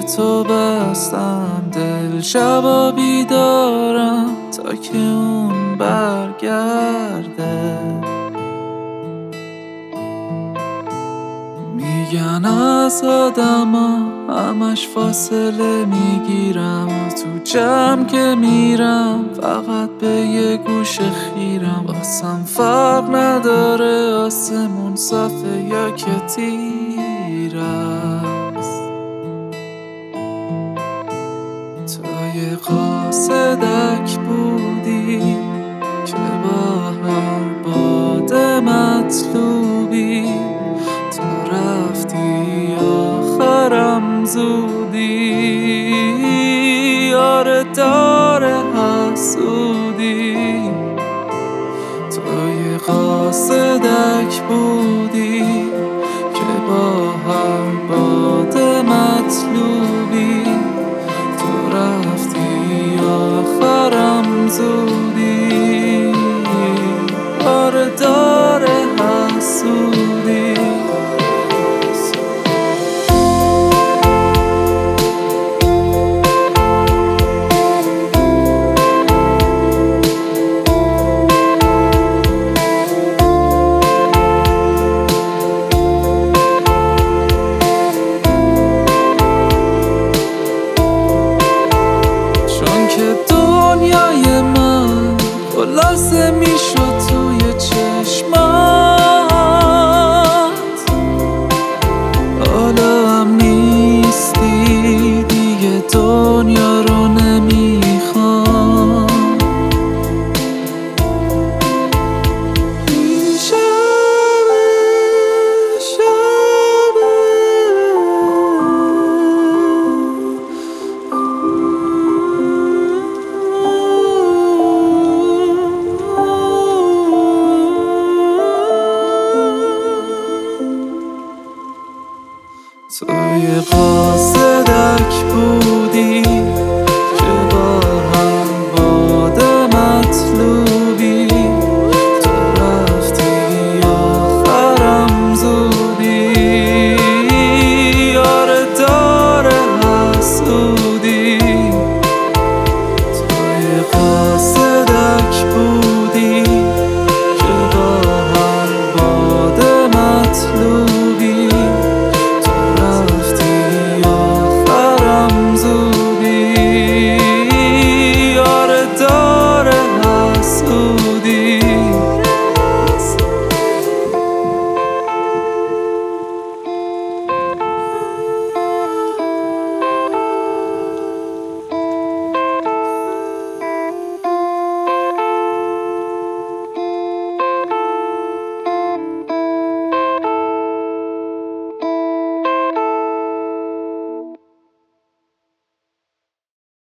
تو بستم، دل شبا بیدارم تا که اون برگرده. میگن از آدما همش فاصله میگیرم، تو جمع که میرم فقط به یه گوشه خیرم. واسم فرق نداره آسمون صافه یا که تیر است. تا یه قاصدک بودی که با هر باد مطلوبی تو رفتی آخرم زودی. آره داره حسودی. تو یه قاصدک بودی که با هر باد مطلوبی تو رفتی آخرم زودی. آره داره حسودی. که دنیای من خلاصه میشد